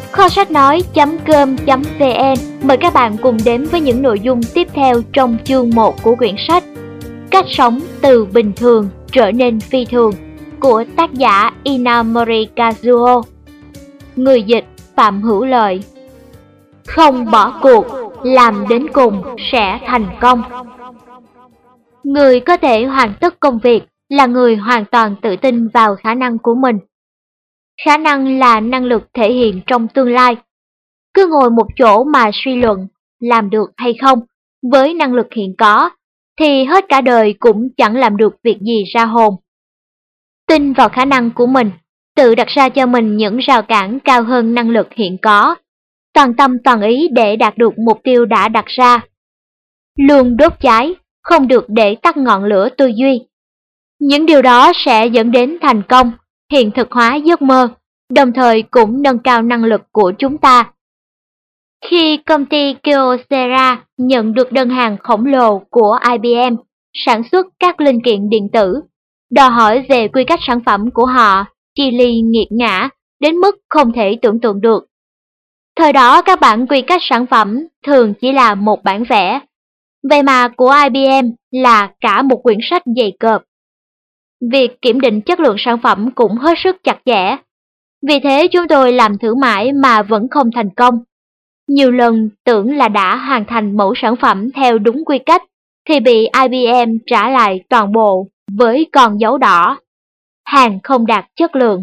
Kho sách nói.com.vn mời các bạn cùng đến với những nội dung tiếp theo trong chương 1 của quyển sách Cách sống từ bình thường trở nên phi thường của tác giả Inamori Kazuo. Người dịch Phạm Hữu Lợi. Không bỏ cuộc, làm đến cùng sẽ thành công. Người có thể hoàn tất công việc là người hoàn toàn tự tin vào khả năng của mình. Khả năng là năng lực thể hiện trong tương lai. Cứ ngồi một chỗ mà suy luận làm được hay không với năng lực hiện có thì hết cả đời cũng chẳng làm được việc gì ra hồn. Tin vào khả năng của mình, tự đặt ra cho mình những rào cản cao hơn năng lực hiện có, toàn tâm toàn ý để đạt được mục tiêu đã đặt ra. Luôn đốt cháy, không được để tắt ngọn lửa tư duy. Những điều đó sẽ dẫn đến thành công, hiện thực hóa giấc mơ, đồng thời cũng nâng cao năng lực của chúng ta. Khi công ty Kyocera nhận được đơn hàng khổng lồ của IBM sản xuất các linh kiện điện tử, đòi hỏi về quy cách sản phẩm của họ chi ly nghiệt ngã đến mức không thể tưởng tượng được. Thời đó các bản quy cách sản phẩm thường chỉ là một bản vẽ, vậy mà của IBM là cả một quyển sách dày cộp. Việc kiểm định chất lượng sản phẩm cũng hết sức chặt chẽ. Vì thế chúng tôi làm thử mãi mà vẫn không thành công. Nhiều lần tưởng là đã hoàn thành mẫu sản phẩm theo đúng quy cách thì bị IBM trả lại toàn bộ với con dấu đỏ. Hàng không đạt chất lượng.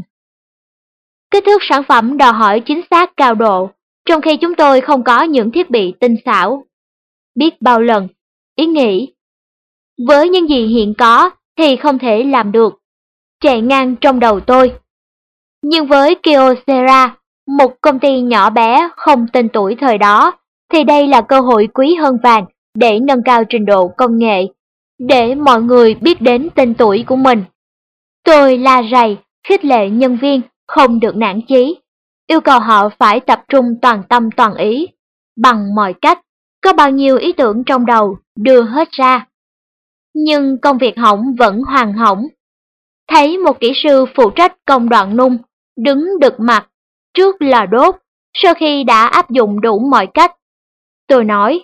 Kích thước sản phẩm đòi hỏi chính xác cao độ, trong khi chúng tôi không có những thiết bị tinh xảo. Biết bao lần, ý nghĩ, với những gì hiện có thì không thể làm được, chạy ngang trong đầu tôi. Nhưng với Kyocera, một công ty nhỏ bé không tên tuổi thời đó, thì đây là cơ hội quý hơn vàng để nâng cao trình độ công nghệ, để mọi người biết đến tên tuổi của mình. Tôi la rầy, khích lệ nhân viên không được nản chí, yêu cầu họ phải tập trung toàn tâm toàn ý, bằng mọi cách, có bao nhiêu ý tưởng trong đầu đưa hết ra. Nhưng công việc hỏng vẫn hoàn hỏng. Thấy một kỹ sư phụ trách công đoạn nung, đứng đực mặt, trước lò đốt, sau khi đã áp dụng đủ mọi cách. Tôi nói,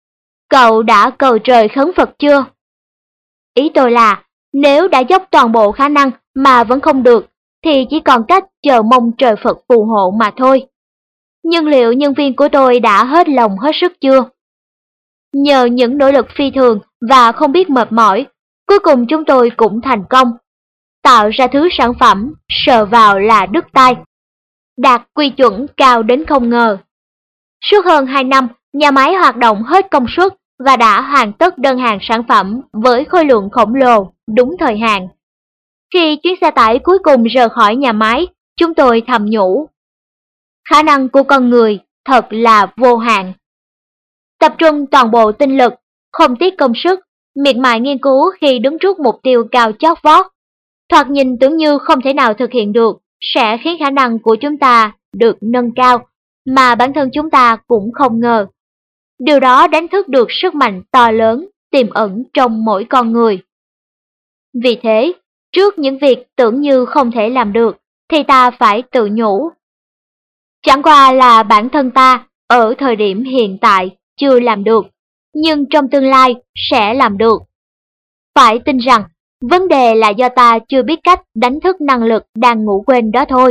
cậu đã cầu trời khấn Phật chưa? Ý tôi là, nếu đã dốc toàn bộ khả năng mà vẫn không được, thì chỉ còn cách chờ mong trời Phật phù hộ mà thôi. Nhưng liệu nhân viên của tôi đã hết lòng hết sức chưa? Nhờ những nỗ lực phi thường và không biết mệt mỏi, cuối cùng chúng tôi cũng thành công. Tạo ra thứ sản phẩm, sờ vào là đứt tay. Đạt quy chuẩn cao đến không ngờ. Suốt hơn 2 năm, nhà máy hoạt động hết công suất và đã hoàn tất đơn hàng sản phẩm với khối lượng khổng lồ, đúng thời hạn. Khi chuyến xe tải cuối cùng rời khỏi nhà máy, chúng tôi thầm nhủ. Khả năng của con người thật là vô hạn. Tập trung toàn bộ tinh lực, không tiếc công sức, miệt mài nghiên cứu khi đứng trước mục tiêu cao chót vót. Thoạt nhìn tưởng như không thể nào thực hiện được, sẽ khiến khả năng của chúng ta được nâng cao, mà bản thân chúng ta cũng không ngờ. Điều đó đánh thức được sức mạnh to lớn tiềm ẩn trong mỗi con người. Vì thế, trước những việc tưởng như không thể làm được, thì ta phải tự nhủ. Chẳng qua là bản thân ta ở thời điểm hiện tại chưa làm được, nhưng trong tương lai sẽ làm được. Phải tin rằng, vấn đề là do ta chưa biết cách đánh thức năng lực đang ngủ quên đó thôi.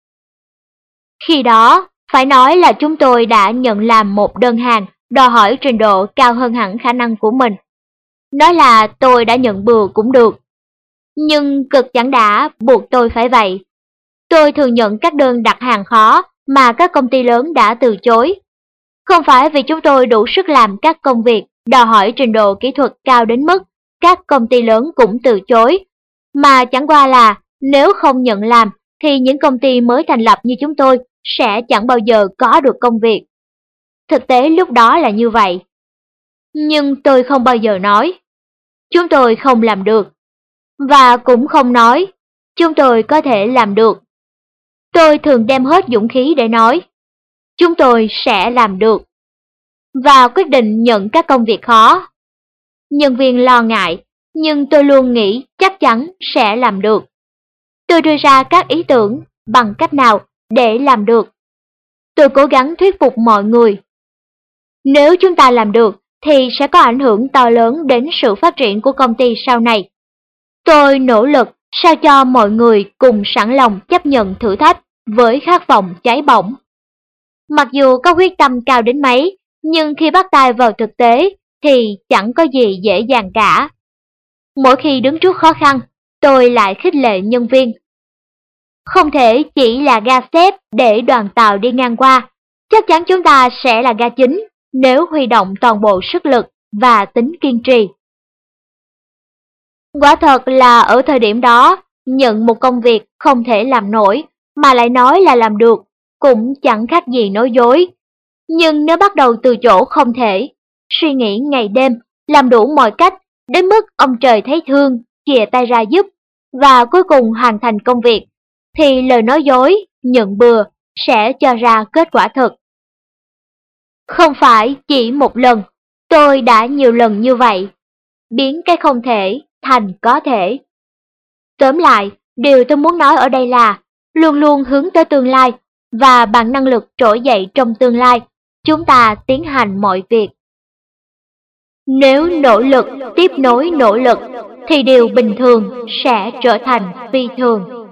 Khi đó, phải nói là chúng tôi đã nhận làm một đơn hàng đòi hỏi trình độ cao hơn hẳn khả năng của mình. Nói là tôi đã nhận bừa cũng được. Nhưng cực chẳng đã buộc tôi phải vậy. Tôi thường nhận các đơn đặt hàng khó mà các công ty lớn đã từ chối. Không phải vì chúng tôi đủ sức làm các công việc đòi hỏi trình độ kỹ thuật cao đến mức các công ty lớn cũng từ chối, mà chẳng qua là nếu không nhận làm thì những công ty mới thành lập như chúng tôi sẽ chẳng bao giờ có được công việc. Thực tế lúc đó là như vậy. Nhưng tôi không bao giờ nói, chúng tôi không làm được, và cũng không nói, chúng tôi có thể làm được. Tôi thường đem hết dũng khí để nói, chúng tôi sẽ làm được, và quyết định nhận các công việc khó. Nhân viên lo ngại, nhưng tôi luôn nghĩ chắc chắn sẽ làm được. Tôi đưa ra các ý tưởng bằng cách nào để làm được. tôi cố gắng thuyết phục mọi người. Nếu chúng ta làm được thì sẽ có ảnh hưởng to lớn đến sự phát triển của công ty sau này. Tôi nỗ lực sao cho mọi người cùng sẵn lòng chấp nhận thử thách với khát vọng cháy bỏng. Mặc dù có quyết tâm cao đến mấy, nhưng khi bắt tay vào thực tế thì chẳng có gì dễ dàng cả. Mỗi khi đứng trước khó khăn, tôi lại khích lệ nhân viên. Không thể chỉ là ga xếp để đoàn tàu đi ngang qua, chắc chắn chúng ta sẽ là ga chính nếu huy động toàn bộ sức lực và tính kiên trì. Quả thật là ở thời điểm đó, nhận một công việc không thể làm nổi mà lại nói là làm được, cũng chẳng khác gì nói dối. Nhưng nếu bắt đầu từ chỗ không thể, suy nghĩ ngày đêm, làm đủ mọi cách, đến mức ông trời thấy thương, chìa tay ra giúp, và cuối cùng hoàn thành công việc, thì lời nói dối, nhận bừa sẽ cho ra kết quả thực. Không phải chỉ một lần, tôi đã nhiều lần như vậy, biến cái không thể thành có thể. Tóm lại, điều tôi muốn nói ở đây là luôn luôn hướng tới tương lai, và bằng năng lực trỗi dậy trong tương lai, chúng ta tiến hành mọi việc. Nếu nỗ lực tiếp nối nỗ lực, thì điều bình thường sẽ trở thành phi thường.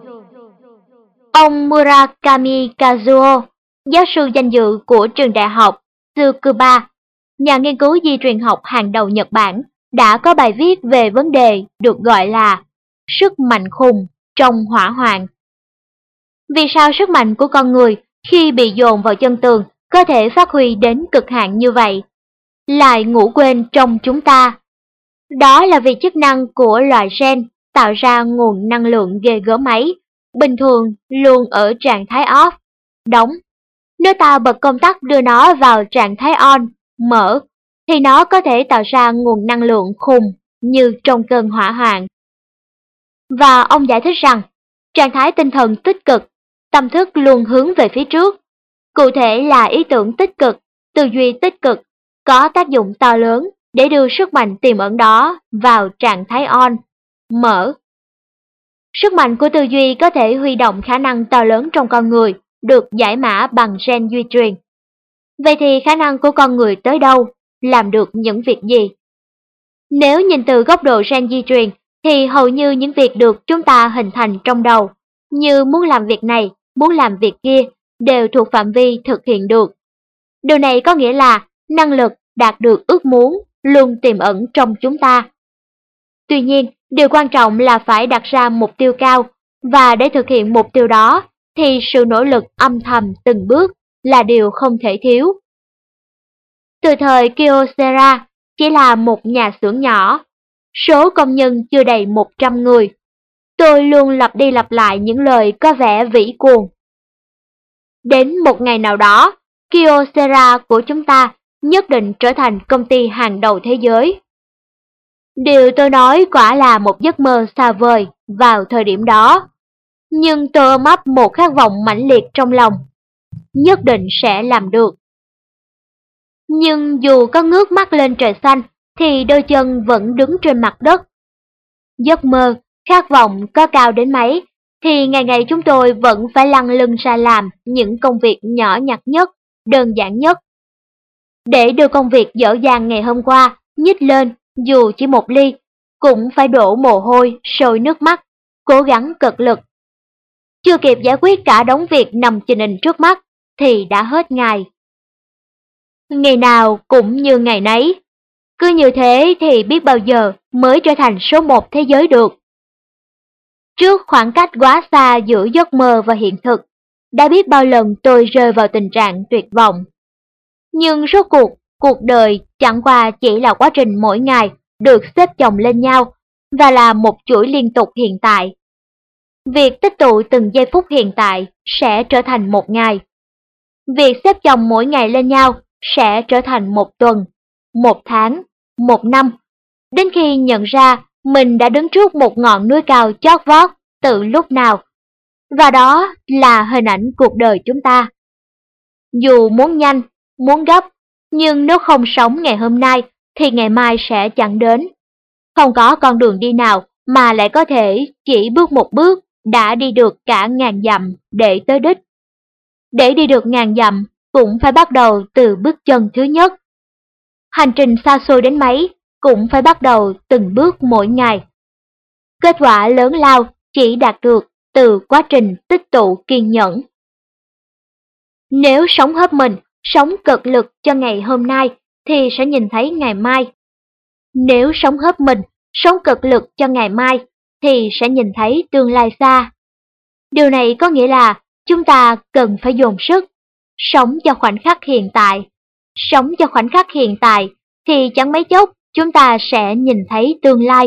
Ông Murakami Kazuo, giáo sư danh dự của trường đại học Tsukuba, nhà nghiên cứu di truyền học hàng đầu Nhật Bản, đã có bài viết về vấn đề được gọi là sức mạnh khùng trong hỏa hoạn. Vì sao sức mạnh của con người khi bị dồn vào chân tường có thể phát huy đến cực hạn như vậy, lại ngủ quên trong chúng ta? Đó là vì chức năng của loại gen tạo ra nguồn năng lượng ghê gớm ấy, bình thường luôn ở trạng thái off, đóng. Nếu ta bật công tắc đưa nó vào trạng thái on, mở, thì nó có thể tạo ra nguồn năng lượng khùng như trong cơn hỏa hoạn. Và ông giải thích rằng, trạng thái tinh thần tích cực, tâm thức luôn hướng về phía trước, cụ thể là ý tưởng tích cực, tư duy tích cực, có tác dụng to lớn để đưa sức mạnh tiềm ẩn đó vào trạng thái on, mở. Sức mạnh của tư duy có thể huy động khả năng to lớn trong con người, được giải mã bằng gen di truyền. Vậy thì khả năng của con người tới đâu, làm được những việc gì? Nếu nhìn từ góc độ gen di truyền, thì hầu như những việc được chúng ta hình thành trong đầu, như muốn làm việc này, muốn làm việc kia, đều thuộc phạm vi thực hiện được. Điều này có nghĩa là năng lực đạt được ước muốn luôn tiềm ẩn trong chúng ta. Tuy nhiên, điều quan trọng là phải đặt ra mục tiêu cao, và để thực hiện mục tiêu đó, thì sự nỗ lực âm thầm từng bước là điều không thể thiếu. Từ thời Kyocera chỉ là một nhà xưởng nhỏ, số công nhân chưa đầy 100 người. Tôi luôn lặp đi lặp lại những lời có vẻ vĩ cuồng. Đến một ngày nào đó, Kyocera của chúng ta nhất định trở thành công ty hàng đầu thế giới. Điều tôi nói quả là một giấc mơ xa vời vào thời điểm đó, nhưng tôi ôm ấp một khát vọng mãnh liệt trong lòng, nhất định sẽ làm được. Nhưng dù có ngước mắt lên trời xanh, thì đôi chân vẫn đứng trên mặt đất. Giấc mơ, khát vọng có cao đến mấy, thì ngày ngày chúng tôi vẫn phải lăn lưng ra làm những công việc nhỏ nhặt nhất, đơn giản nhất. Để đưa công việc dở dàng ngày hôm qua nhích lên, dù chỉ một ly, cũng phải đổ mồ hôi, sôi nước mắt, cố gắng cực lực. Chưa kịp giải quyết cả đống việc nằm chình hình trước mắt, thì đã hết ngày. Ngày nào cũng như ngày nấy. Cứ như thế thì biết bao giờ mới trở thành số một thế giới được. Trước khoảng cách quá xa giữa giấc mơ và hiện thực, đã biết bao lần tôi rơi vào tình trạng tuyệt vọng. Nhưng rốt cuộc đời chẳng qua chỉ là quá trình mỗi ngày được xếp chồng lên nhau, và là một chuỗi liên tục hiện tại. Việc tích tụ từng giây phút hiện tại sẽ trở thành một ngày. Việc xếp chồng mỗi ngày lên nhau sẽ trở thành một tuần, một tháng, một năm, đến khi nhận ra mình đã đứng trước một ngọn núi cao chót vót từ lúc nào. Và đó là hình ảnh cuộc đời chúng ta. Dù muốn nhanh, muốn gấp, nhưng nếu không sống ngày hôm nay thì ngày mai sẽ chẳng đến. Không có con đường đi nào mà lại có thể chỉ bước một bước đã đi được cả ngàn dặm để tới đích. Để đi được ngàn dặm cũng phải bắt đầu từ bước chân thứ nhất. Hành trình xa xôi đến mấy cũng phải bắt đầu từng bước mỗi ngày. Kết quả lớn lao chỉ đạt được từ quá trình tích tụ kiên nhẫn. Nếu sống hết mình, sống cực lực cho ngày hôm nay thì sẽ nhìn thấy ngày mai. Nếu sống hết mình, sống cực lực cho ngày mai thì sẽ nhìn thấy tương lai xa. Điều này có nghĩa là chúng ta cần phải dồn sức, sống cho khoảnh khắc hiện tại. Sống cho khoảnh khắc hiện tại thì chẳng mấy chốc chúng ta sẽ nhìn thấy tương lai.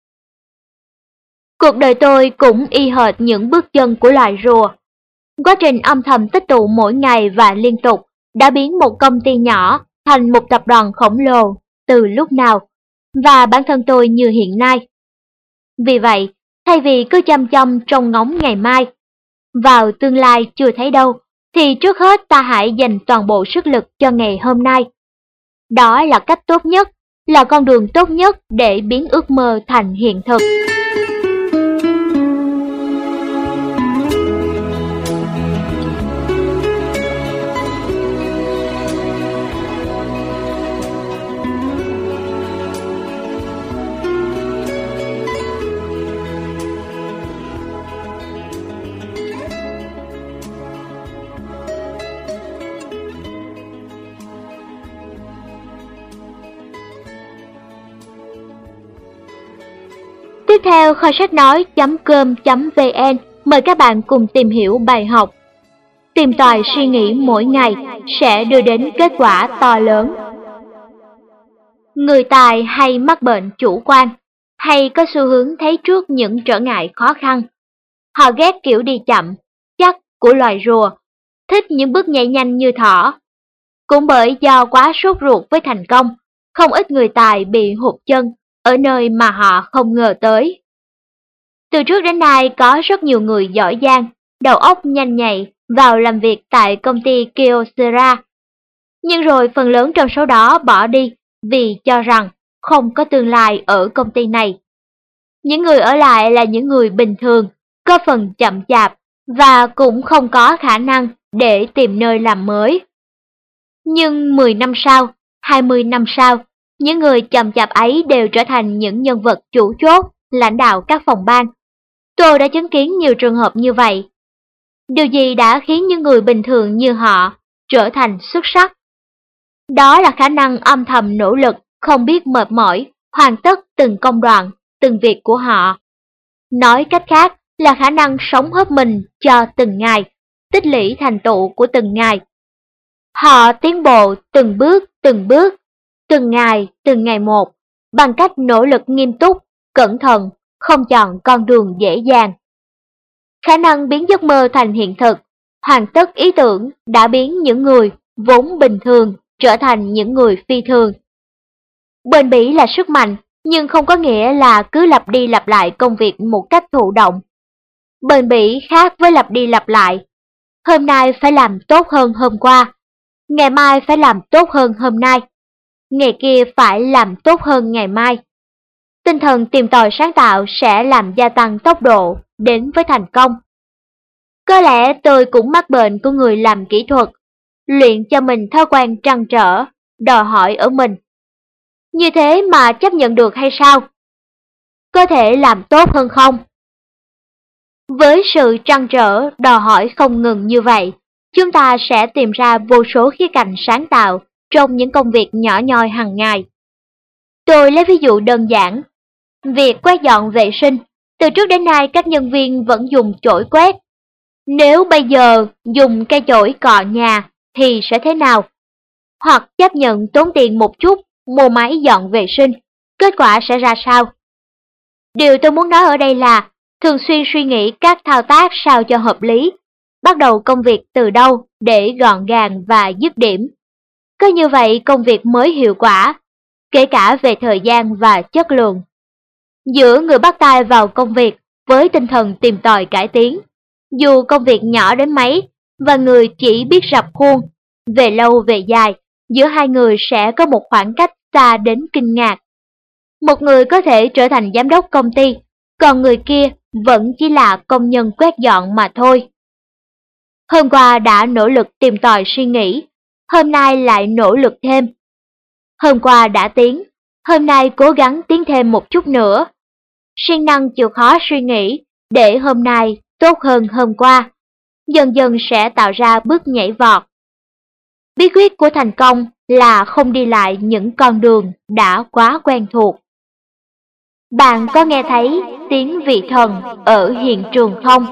Cuộc đời tôi cũng y hệt những bước chân của loài rùa. Quá trình âm thầm tích tụ mỗi ngày và liên tục đã biến một công ty nhỏ thành một tập đoàn khổng lồ từ lúc nào, và bản thân tôi như hiện nay. Vì vậy, thay vì cứ chăm chăm trông ngóng ngày mai, vào tương lai chưa thấy đâu, thì trước hết ta hãy dành toàn bộ sức lực cho ngày hôm nay. Đó là cách tốt nhất, là con đường tốt nhất để biến ước mơ thành hiện thực. Tiếp theo, kho sách nói.com.vn mời các bạn cùng tìm hiểu bài học Tìm tòi suy nghĩ mỗi ngày sẽ đưa đến kết quả to lớn. Người tài hay mắc bệnh chủ quan, hay có xu hướng thấy trước những trở ngại khó khăn. Họ ghét kiểu đi chậm, chắc của loài rùa, thích những bước nhảy nhanh như thỏ. Cũng bởi do quá sốt ruột với thành công, không ít người tài bị hụt chân ở nơi mà họ không ngờ tới. Từ trước đến nay có rất nhiều người giỏi giang, đầu óc nhanh nhạy vào làm việc tại công ty Kyocera. Nhưng rồi phần lớn trong số đó bỏ đi vì cho rằng không có tương lai ở công ty này. Những người ở lại là những người bình thường, có phần chậm chạp và cũng không có khả năng để tìm nơi làm mới. Nhưng 10 năm sau, 20 năm sau, những người chậm chạp ấy đều trở thành những nhân vật chủ chốt, lãnh đạo các phòng ban. Tôi đã chứng kiến nhiều trường hợp như vậy. Điều gì đã khiến những người bình thường như họ trở thành xuất sắc? Đó là khả năng âm thầm nỗ lực, không biết mệt mỏi, hoàn tất từng công đoạn, từng việc của họ. Nói cách khác là khả năng sống hết mình cho từng ngày, tích lũy thành tựu của từng ngày. Họ tiến bộ từng bước, từng ngày một, bằng cách nỗ lực nghiêm túc, cẩn thận, không chọn con đường dễ dàng. Khả năng biến giấc mơ thành hiện thực, hoàn tất ý tưởng đã biến những người vốn bình thường trở thành những người phi thường. Bền bỉ là sức mạnh, nhưng không có nghĩa là cứ lặp đi lặp lại công việc một cách thụ động. Bền bỉ khác với lặp đi lặp lại. Hôm nay phải làm tốt hơn hôm qua, ngày mai phải làm tốt hơn hôm nay, ngày kia phải làm tốt hơn ngày mai. Tinh thần tìm tòi sáng tạo sẽ làm gia tăng tốc độ đến với thành công. Có lẽ tôi cũng mắc bệnh của người làm kỹ thuật, luyện cho mình thói quen trăn trở, đòi hỏi ở mình. Như thế mà chấp nhận được hay sao? Có thể làm tốt hơn không? Với sự trăn trở, đòi hỏi không ngừng như vậy, chúng ta sẽ tìm ra vô số khía cạnh sáng tạo trong những công việc nhỏ nhoi hàng ngày. Tôi lấy ví dụ đơn giản. Việc quét dọn vệ sinh, từ trước đến nay các nhân viên vẫn dùng chổi quét. Nếu bây giờ dùng cây chổi cọ nhà thì sẽ thế nào? Hoặc chấp nhận tốn tiền một chút mua máy dọn vệ sinh, kết quả sẽ ra sao? Điều tôi muốn nói ở đây là thường xuyên suy nghĩ các thao tác sao cho hợp lý, bắt đầu công việc từ đâu để gọn gàng và dứt điểm. Có như vậy công việc mới hiệu quả, kể cả về thời gian và chất lượng. Giữa người bắt tay vào công việc với tinh thần tìm tòi cải tiến, dù công việc nhỏ đến mấy, và người chỉ biết rập khuôn, về lâu về dài, giữa hai người sẽ có một khoảng cách xa đến kinh ngạc. Một người có thể trở thành giám đốc công ty, còn người kia vẫn chỉ là công nhân quét dọn mà thôi. Hôm qua đã nỗ lực tìm tòi suy nghĩ, hôm nay lại nỗ lực thêm. Hôm qua đã tiến, hôm nay cố gắng tiến thêm một chút nữa. Siêng năng chịu khó suy nghĩ để hôm nay tốt hơn hôm qua, dần dần sẽ tạo ra bước nhảy vọt. Bí quyết của thành công là không đi lại những con đường đã quá quen thuộc. Bạn có nghe thấy tiếng vị thần ở hiện trường không?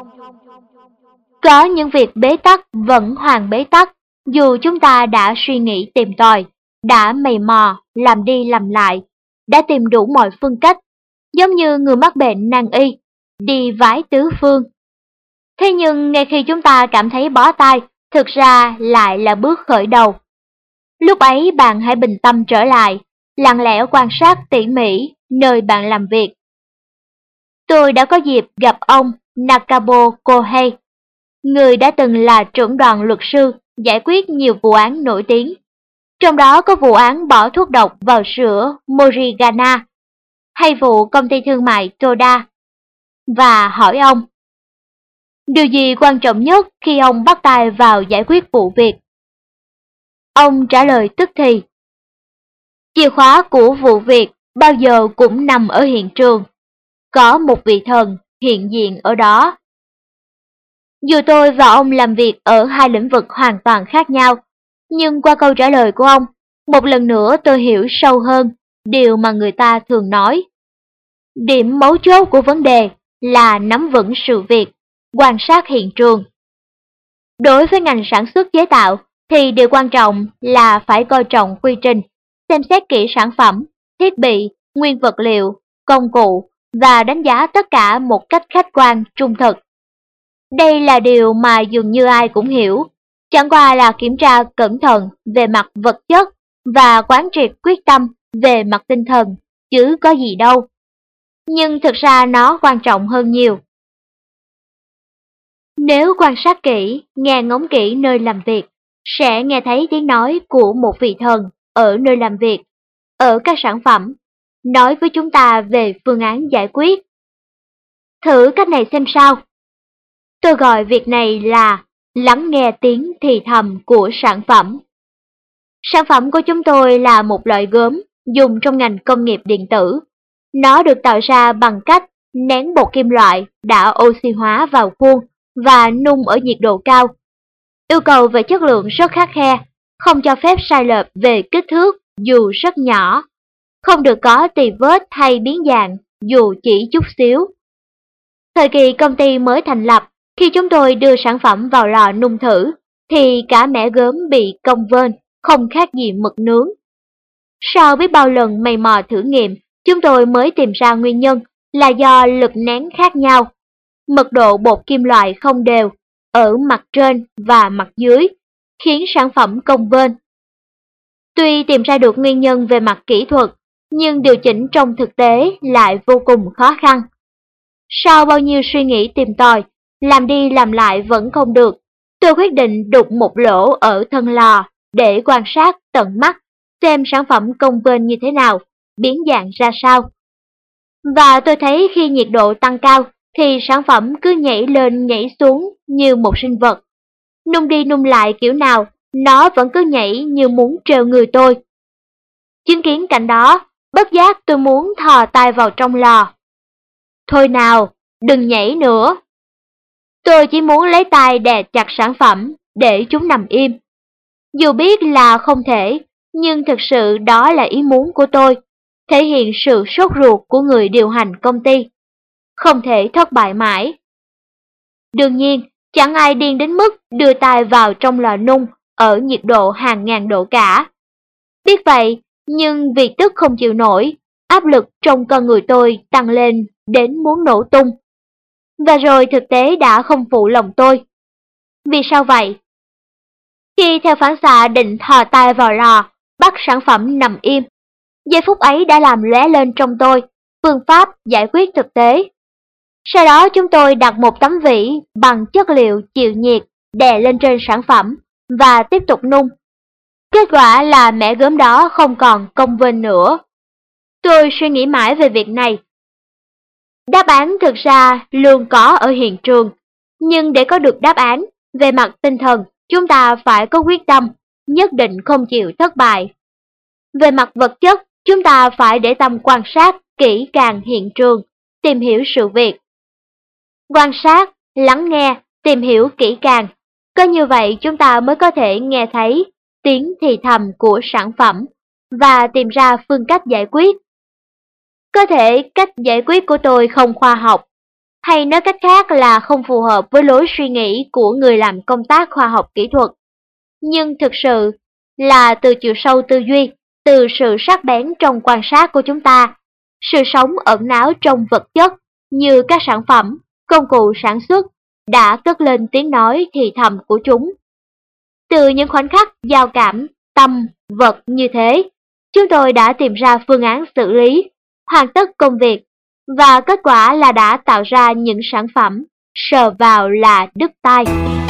Có những việc bế tắc vẫn hoàn bế tắc, dù chúng ta đã suy nghĩ tìm tòi, đã mày mò, làm đi làm lại, đã tìm đủ mọi phương cách, giống như người mắc bệnh nan y, đi vái tứ phương. Thế nhưng ngay khi chúng ta cảm thấy bó tay, thực ra lại là bước khởi đầu. Lúc ấy bạn hãy bình tâm trở lại, lặng lẽ quan sát tỉ mỉ nơi bạn làm việc. Tôi đã có dịp gặp ông Nakabo Kohei, người đã từng là trưởng đoàn luật sư giải quyết nhiều vụ án nổi tiếng. Trong đó có vụ án bỏ thuốc độc vào sữa Morigana, hay vụ công ty thương mại Toda. Và hỏi ông, điều gì quan trọng nhất khi ông bắt tay vào giải quyết vụ việc? Ông trả lời tức thì, chìa khóa của vụ việc bao giờ cũng nằm ở hiện trường. Có một vị thần hiện diện ở đó. Dù tôi và ông làm việc ở hai lĩnh vực hoàn toàn khác nhau, nhưng qua câu trả lời của ông, một lần nữa tôi hiểu sâu hơn điều mà người ta thường nói. Điểm mấu chốt của vấn đề là nắm vững sự việc, quan sát hiện trường. Đối với ngành sản xuất chế tạo thì điều quan trọng là phải coi trọng quy trình, xem xét kỹ sản phẩm, thiết bị, nguyên vật liệu, công cụ và đánh giá tất cả một cách khách quan, trung thực. Đây là điều mà dường như ai cũng hiểu, chẳng qua là kiểm tra cẩn thận về mặt vật chất và quán triệt quyết tâm về mặt tinh thần, chứ có gì đâu. Nhưng thực ra nó quan trọng hơn nhiều. Nếu quan sát kỹ, nghe ngóng kỹ nơi làm việc, sẽ nghe thấy tiếng nói của một vị thần ở nơi làm việc, ở các sản phẩm, nói với chúng ta về phương án giải quyết. Thử cách này xem sao. Tôi gọi việc này là lắng nghe tiếng thì thầm của sản phẩm. Sản phẩm của chúng tôi là một loại gốm dùng trong ngành công nghiệp điện tử. Nó được tạo ra bằng cách nén bột kim loại đã oxy hóa vào khuôn và nung ở nhiệt độ cao. Yêu cầu về chất lượng rất khắt khe, không cho phép sai lệch về kích thước dù rất nhỏ, không được có tì vết hay biến dạng dù chỉ chút xíu. Thời kỳ công ty mới thành lập, khi chúng tôi đưa sản phẩm vào lò nung thử, thì cả mẻ gốm bị cong vênh, không khác gì mực nướng. Sau biết bao lần mày mò thử nghiệm, chúng tôi mới tìm ra nguyên nhân là do lực nén khác nhau. Mật độ bột kim loại không đều ở mặt trên và mặt dưới, khiến sản phẩm cong vênh. Tuy tìm ra được nguyên nhân về mặt kỹ thuật, nhưng điều chỉnh trong thực tế lại vô cùng khó khăn. Sau bao nhiêu suy nghĩ tìm tòi, làm đi làm lại vẫn không được, tôi quyết định đục một lỗ ở thân lò để quan sát tận mắt, xem sản phẩm cong vênh như thế nào, biến dạng ra sao. Và tôi thấy khi nhiệt độ tăng cao, thì sản phẩm cứ nhảy lên nhảy xuống như một sinh vật. Nung đi nung lại kiểu nào, nó vẫn cứ nhảy như muốn trêu người tôi. Chứng kiến cảnh đó, bất giác tôi muốn thò tay vào trong lò. Thôi nào, đừng nhảy nữa. Tôi chỉ muốn lấy tay đè chặt sản phẩm để chúng nằm im. Dù biết là không thể, nhưng thực sự đó là ý muốn của tôi, thể hiện sự sốt ruột của người điều hành công ty. Không thể thất bại mãi. Đương nhiên, chẳng ai điên đến mức đưa tay vào trong lò nung ở nhiệt độ hàng ngàn độ cả. Biết vậy, nhưng vì tức không chịu nổi, áp lực trong con người tôi tăng lên đến muốn nổ tung. Và rồi thực tế đã không phụ lòng tôi. Vì sao vậy? Khi theo phản xạ định thò tay vào lò, bắt sản phẩm nằm im, giây phút ấy đã làm lóe lên trong tôi phương pháp giải quyết thực tế. Sau đó chúng tôi đặt một tấm vỉ bằng chất liệu chịu nhiệt đè lên trên sản phẩm và tiếp tục nung. Kết quả là mẻ gốm đó không còn cong vênh nữa. Tôi suy nghĩ mãi về việc này. Đáp án thực ra luôn có ở hiện trường, nhưng để có được đáp án, về mặt tinh thần, chúng ta phải có quyết tâm, nhất định không chịu thất bại. Về mặt vật chất, chúng ta phải để tâm quan sát kỹ càng hiện trường, tìm hiểu sự việc. Quan sát, lắng nghe, tìm hiểu kỹ càng. Có như vậy chúng ta mới có thể nghe thấy tiếng thì thầm của sản phẩm và tìm ra phương cách giải quyết. Có thể cách giải quyết của tôi không khoa học, hay nói cách khác là không phù hợp với lối suy nghĩ của người làm công tác khoa học kỹ thuật. Nhưng thực sự là từ chiều sâu tư duy, từ sự sắc bén trong quan sát của chúng ta, sự sống ẩn náu trong vật chất như các sản phẩm, công cụ sản xuất đã cất lên tiếng nói thì thầm của chúng. Từ những khoảnh khắc giao cảm, tâm, vật như thế, chúng tôi đã tìm ra phương án xử lý, hoàn tất công việc, và kết quả là đã tạo ra những sản phẩm sờ vào là đứt tai.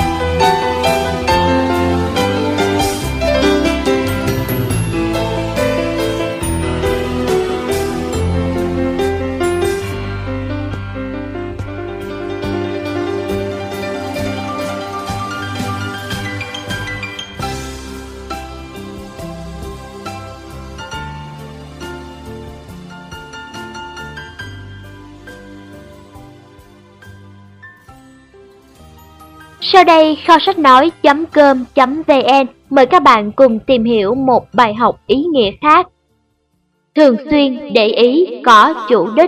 Sau đây, kho sách nói.com.vn mời các bạn cùng tìm hiểu một bài học ý nghĩa khác. Thường xuyên để ý có chủ đích.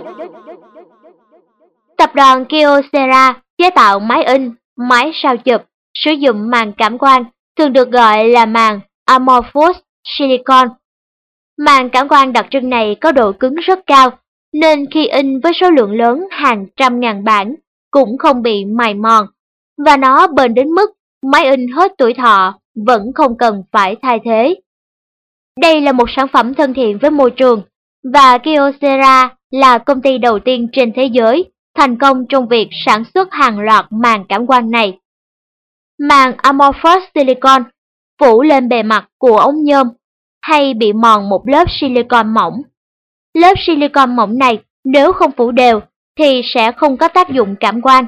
Tập đoàn Kyocera chế tạo máy in, máy sao chụp, sử dụng màng cảm quang, thường được gọi là màng amorphous silicon. Màng cảm quang đặc trưng này có độ cứng rất cao, nên khi in với số lượng lớn hàng trăm ngàn bản cũng không bị mài mòn, và nó bền đến mức máy in hết tuổi thọ vẫn không cần phải thay thế. Đây là một sản phẩm thân thiện với môi trường, và Kyocera là công ty đầu tiên trên thế giới thành công trong việc sản xuất hàng loạt màng cảm quang này. Màng amorphous silicon phủ lên bề mặt của ống nhôm hay bị mòn một lớp silicon mỏng. Lớp silicon mỏng này nếu không phủ đều thì sẽ không có tác dụng cảm quang.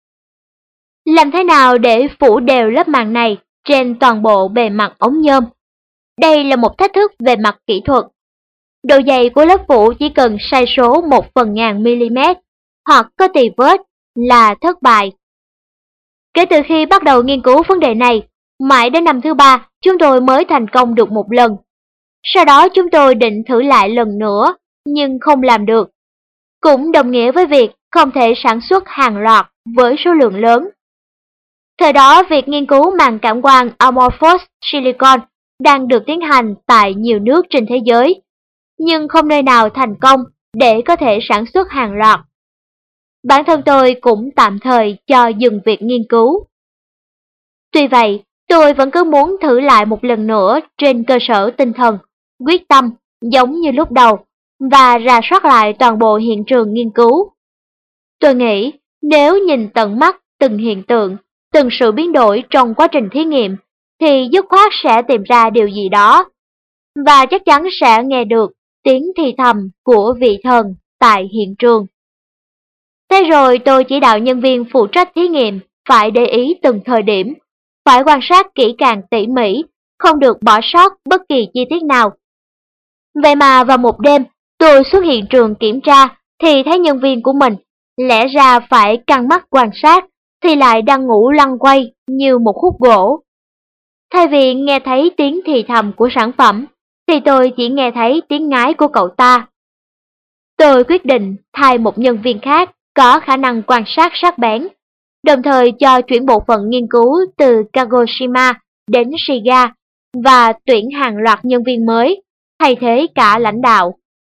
Làm thế nào để phủ đều lớp màng này trên toàn bộ bề mặt ống nhôm? Đây là một thách thức về mặt kỹ thuật. Độ dày của lớp phủ chỉ cần sai số 1/1000 mm hoặc có tì vết là thất bại. Kể từ khi bắt đầu nghiên cứu vấn đề này, mãi đến năm thứ 3 chúng tôi mới thành công được một lần. Sau đó chúng tôi định thử lại lần nữa nhưng không làm được. Cũng đồng nghĩa với việc không thể sản xuất hàng loạt với số lượng lớn. Thời đó, việc nghiên cứu màng cảm quang amorphous silicon đang được tiến hành tại nhiều nước trên thế giới, nhưng không nơi nào thành công để có thể sản xuất hàng loạt. Bản thân tôi cũng tạm thời cho dừng việc nghiên cứu. Tuy vậy, tôi vẫn cứ muốn thử lại một lần nữa trên cơ sở tinh thần, quyết tâm giống như lúc đầu và rà soát lại toàn bộ hiện trường nghiên cứu. Tôi nghĩ nếu nhìn tận mắt từng hiện tượng, từng sự biến đổi trong quá trình thí nghiệm, thì dứt khoát sẽ tìm ra điều gì đó, và chắc chắn sẽ nghe được tiếng thì thầm của vị thần tại hiện trường. Thế rồi tôi chỉ đạo nhân viên phụ trách thí nghiệm phải để ý từng thời điểm, phải quan sát kỹ càng tỉ mỉ, không được bỏ sót bất kỳ chi tiết nào. Vậy mà vào một đêm, tôi xuất hiện trường kiểm tra thì thấy nhân viên của mình lẽ ra phải căng mắt quan sát thì lại đang ngủ lăn quay như một khúc gỗ. Thay vì nghe thấy tiếng thì thầm của sản phẩm, thì tôi chỉ nghe thấy tiếng ngái của cậu ta. Tôi quyết định thay một nhân viên khác có khả năng quan sát sắc bén, đồng thời cho chuyển bộ phận nghiên cứu từ Kagoshima đến Shiga và tuyển hàng loạt nhân viên mới, thay thế cả lãnh đạo.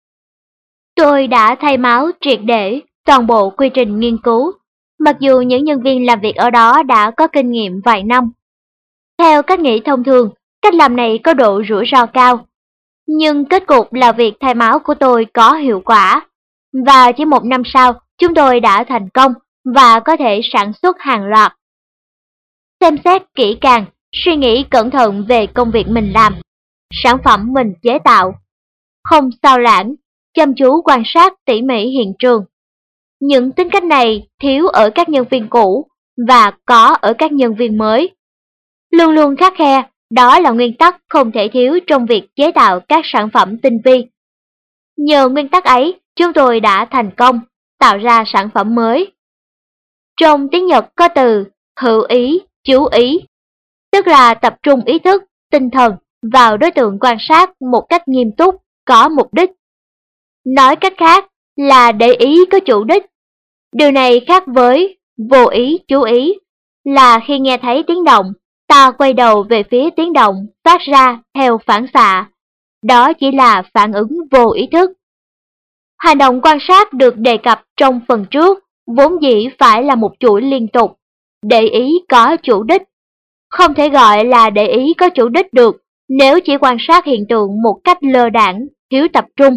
Tôi đã thay máu triệt để toàn bộ quy trình nghiên cứu, mặc dù những nhân viên làm việc ở đó đã có kinh nghiệm vài năm. Theo cách nghĩ thông thường, cách làm này có độ rủi ro cao. Nhưng kết cục là việc thay máu của tôi có hiệu quả, và chỉ 1 năm sau, chúng tôi đã thành công và có thể sản xuất hàng loạt. Xem xét kỹ càng, suy nghĩ cẩn thận về công việc mình làm, sản phẩm mình chế tạo. Không sao lãng, chăm chú quan sát tỉ mỉ hiện trường. Những tính cách này thiếu ở các nhân viên cũ và có ở các nhân viên mới. Luôn luôn khắt khe Đó là nguyên tắc không thể thiếu trong việc chế tạo các sản phẩm tinh vi. Nhờ nguyên tắc ấy, chúng tôi đã thành công tạo ra sản phẩm mới. Trong tiếng Nhật có từ hữu ý, chú ý, tức là tập trung ý thức, tinh thần vào đối tượng quan sát một cách nghiêm túc, có mục đích. Nói cách khác là để ý có chủ đích. Điều này khác với vô ý, chú ý, là khi nghe thấy tiếng động, ta quay đầu về phía tiếng động phát ra theo phản xạ. Đó chỉ là phản ứng vô ý thức. Hành động quan sát được đề cập trong phần trước vốn dĩ phải là một chuỗi liên tục, để ý có chủ đích. Không thể gọi là để ý có chủ đích được nếu chỉ quan sát hiện tượng một cách lơ đãng, thiếu tập trung.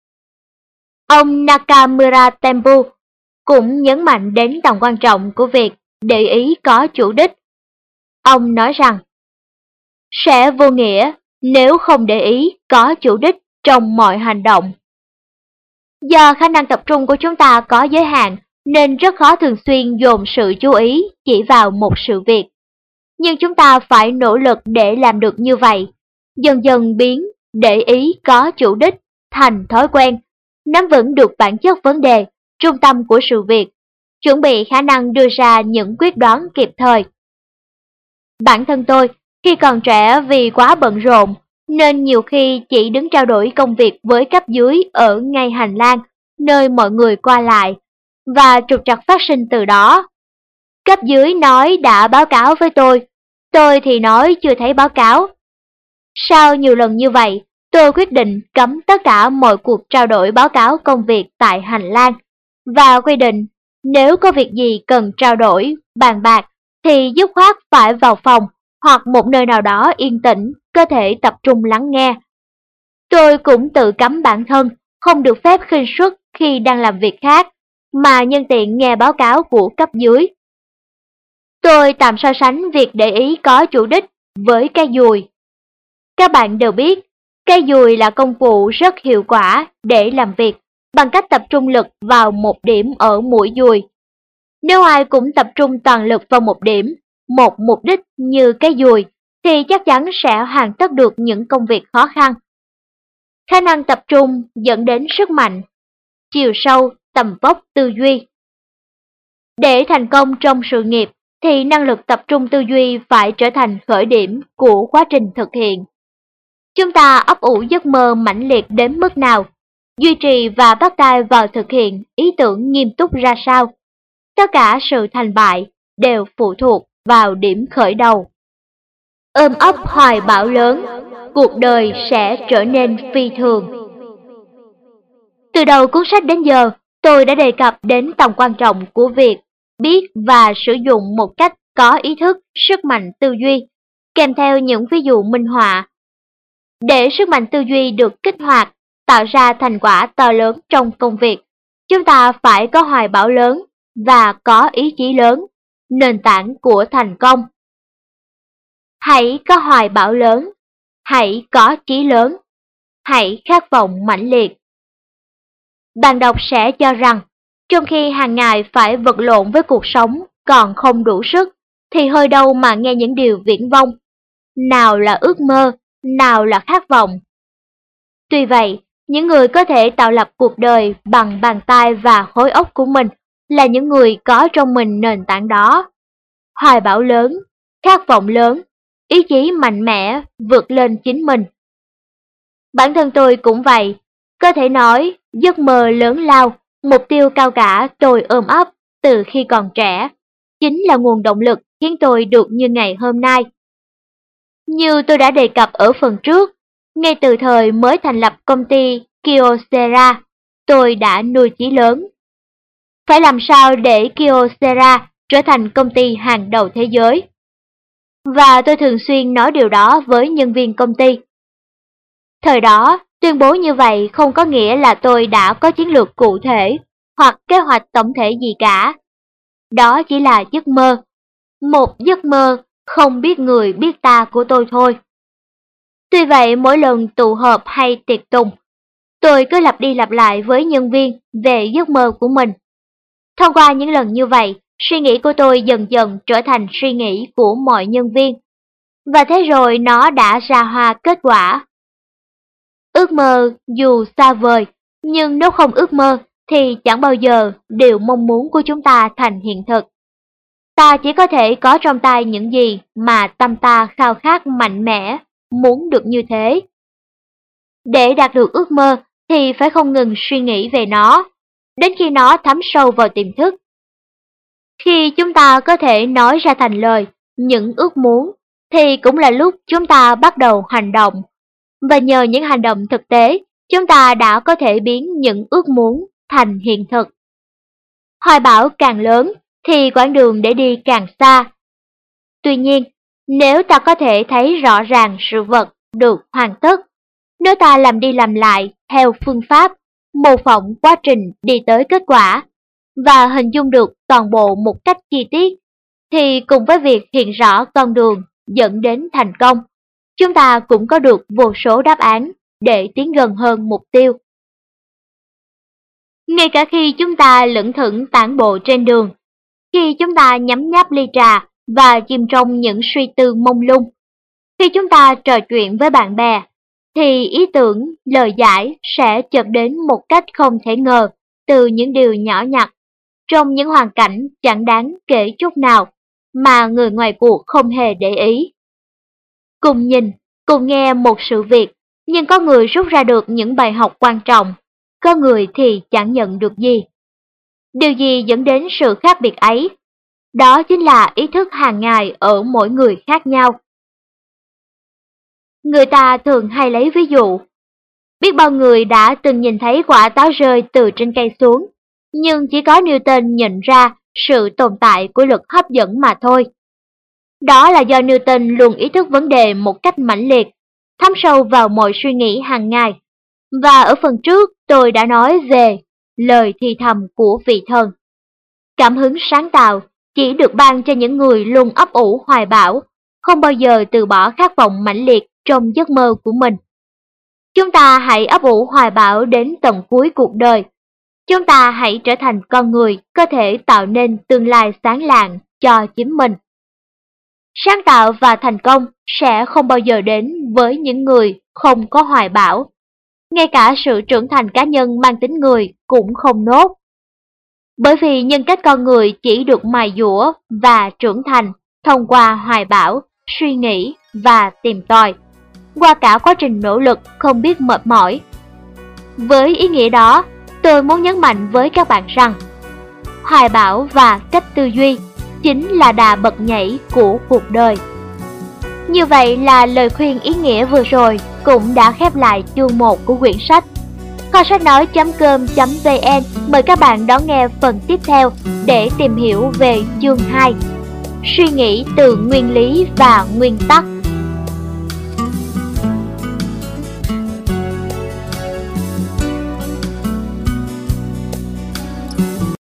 Ông Nakamura Tembu cũng nhấn mạnh đến tầm quan trọng của việc để ý có chủ đích. Ông nói rằng, sẽ vô nghĩa nếu không để ý có chủ đích trong mọi hành động. Do khả năng tập trung của chúng ta có giới hạn, nên rất khó thường xuyên dồn sự chú ý chỉ vào một sự việc. Nhưng chúng ta phải nỗ lực để làm được như vậy, dần dần biến để ý có chủ đích thành thói quen, nắm vững được bản chất vấn đề, trung tâm của sự việc, chuẩn bị khả năng đưa ra những quyết đoán kịp thời. Bản thân tôi, khi còn trẻ vì quá bận rộn, nên nhiều khi chỉ đứng trao đổi công việc với cấp dưới ở ngay hành lang, nơi mọi người qua lại, và trục trặc phát sinh từ đó. Cấp dưới nói đã báo cáo với tôi thì nói chưa thấy báo cáo. Sau nhiều lần như vậy, tôi quyết định cấm tất cả mọi cuộc trao đổi báo cáo công việc tại hành lang, và quy định nếu có việc gì cần trao đổi, bàn bạc, thì dứt khoát phải vào phòng hoặc một nơi nào đó yên tĩnh, có thể tập trung lắng nghe. Tôi cũng tự cấm bản thân không được phép khinh suất khi đang làm việc khác, mà nhân tiện nghe báo cáo của cấp dưới. Tôi tạm so sánh việc để ý có chủ đích với cái dùi. Các bạn đều biết, cái dùi là công cụ rất hiệu quả để làm việc bằng cách tập trung lực vào một điểm ở mũi dùi. Nếu ai cũng tập trung toàn lực vào một điểm, một mục đích như cái dùi, thì chắc chắn sẽ hoàn tất được những công việc khó khăn. Khả năng tập trung dẫn đến sức mạnh, chiều sâu, tầm vóc tư duy. Để thành công trong sự nghiệp, thì năng lực tập trung tư duy phải trở thành khởi điểm của quá trình thực hiện. Chúng ta ấp ủ giấc mơ mãnh liệt đến mức nào, duy trì và bắt tay vào thực hiện ý tưởng nghiêm túc ra sao. Tất cả sự thành bại đều phụ thuộc vào điểm khởi đầu. Ôm ấp hoài bão lớn, cuộc đời sẽ trở nên phi thường. Từ đầu cuốn sách đến giờ, tôi đã đề cập đến tầm quan trọng của việc biết và sử dụng một cách có ý thức sức mạnh tư duy, kèm theo những ví dụ minh họa. Để sức mạnh tư duy được kích hoạt, tạo ra thành quả to lớn trong công việc, chúng ta phải có hoài bão lớn và có ý chí lớn, nền tảng của thành công. Hãy có hoài bão lớn, hãy có chí lớn, hãy khát vọng mãnh liệt. Bạn đọc sẽ cho rằng, trong khi hàng ngày phải vật lộn với cuộc sống còn không đủ sức, thì hơi đâu mà nghe những điều viển vông. Nào là ước mơ, nào là khát vọng. Tuy vậy, những người có thể tạo lập cuộc đời bằng bàn tay và khối óc của mình là những người có trong mình nền tảng đó. Hoài bão lớn, khát vọng lớn, ý chí mạnh mẽ vượt lên chính mình. Bản thân tôi cũng vậy, có thể nói giấc mơ lớn lao, mục tiêu cao cả tôi ôm ấp từ khi còn trẻ, chính là nguồn động lực khiến tôi được như ngày hôm nay. Như tôi đã đề cập ở phần trước, ngay từ thời mới thành lập công ty Kyocera, tôi đã nuôi chí lớn. Phải làm sao để Kyocera trở thành công ty hàng đầu thế giới? Và tôi thường xuyên nói điều đó với nhân viên công ty. Thời đó, tuyên bố như vậy không có nghĩa là tôi đã có chiến lược cụ thể hoặc kế hoạch tổng thể gì cả. Đó chỉ là giấc mơ, một giấc mơ không biết người biết ta của tôi thôi. Tuy vậy, mỗi lần tụ họp hay tiệc tùng, tôi cứ lặp đi lặp lại với nhân viên về giấc mơ của mình. Thông qua những lần như vậy, suy nghĩ của tôi dần dần trở thành suy nghĩ của mọi nhân viên. và thế rồi nó đã ra hoa kết quả. Ước mơ dù xa vời, nhưng nếu không ước mơ thì chẳng bao giờ điều mong muốn của chúng ta thành hiện thực. Ta chỉ có thể có trong tay những gì mà tâm ta khao khát mạnh mẽ, muốn được như thế. Để đạt được ước mơ thì phải không ngừng suy nghĩ về nó, đến khi nó thấm sâu vào tiềm thức. Khi chúng ta có thể nói ra thành lời những ước muốn, thì cũng là lúc chúng ta bắt đầu hành động. Và nhờ những hành động thực tế, chúng ta đã có thể biến những ước muốn thành hiện thực. Hoài bão càng lớn thì quãng đường để đi càng xa. Tuy nhiên, nếu ta có thể thấy rõ ràng sự vật được hoàn tất, nếu ta làm đi làm lại theo phương pháp, mô phỏng quá trình đi tới kết quả, và hình dung được toàn bộ một cách chi tiết, thì cùng với việc hiện rõ con đường dẫn đến thành công, chúng ta cũng có được vô số đáp án để tiến gần hơn mục tiêu. Ngay cả khi chúng ta lững thững tản bộ trên đường, khi chúng ta nhấm nháp ly trà và chìm trong những suy tư mông lung, khi chúng ta trò chuyện với bạn bè, thì ý tưởng, lời giải sẽ chợt đến một cách không thể ngờ từ những điều nhỏ nhặt, trong những hoàn cảnh chẳng đáng kể chút nào mà người ngoài cuộc không hề để ý. Cùng nhìn, cùng nghe một sự việc, nhưng có người rút ra được những bài học quan trọng, có người thì chẳng nhận được gì. Điều gì dẫn đến sự khác biệt ấy? Đó chính là ý thức hàng ngày ở mỗi người khác nhau. Người ta thường hay lấy ví dụ, biết bao người đã từng nhìn thấy quả táo rơi từ trên cây xuống, nhưng chỉ có Newton nhận ra sự tồn tại của lực hấp dẫn mà thôi. Đó là do Newton luôn ý thức vấn đề một cách mãnh liệt, thấm sâu vào mọi suy nghĩ hàng ngày. Và ở phần trước tôi đã nói về lời thì thầm của vị thần. Cảm hứng sáng tạo chỉ được ban cho những người luôn ấp ủ hoài bão, không bao giờ từ bỏ khát vọng mãnh liệt trong giấc mơ của mình. Chúng ta hãy ấp ủ hoài bão đến tận cuối cuộc đời. Chúng ta hãy trở thành con người có thể tạo nên tương lai sáng lạng cho chính mình. Sáng tạo và thành công sẽ không bao giờ đến với những người không có hoài bão. Ngay cả sự trưởng thành cá nhân mang tính người cũng không nốt. Bởi vì nhân cách con người chỉ được mài dũa và trưởng thành thông qua hoài bão, suy nghĩ và tìm tòi, qua cả quá trình nỗ lực không biết mệt mỏi. Với ý nghĩa đó, tôi muốn nhấn mạnh với các bạn rằng, hoài bão và cách tư duy chính là đà bật nhảy của cuộc đời. Như vậy là lời khuyên ý nghĩa vừa rồi cũng đã khép lại chương 1 của quyển sách. Kho sách nói.com.vn mời các bạn đón nghe phần tiếp theo để tìm hiểu về chương 2. Suy nghĩ từ nguyên lý và nguyên tắc.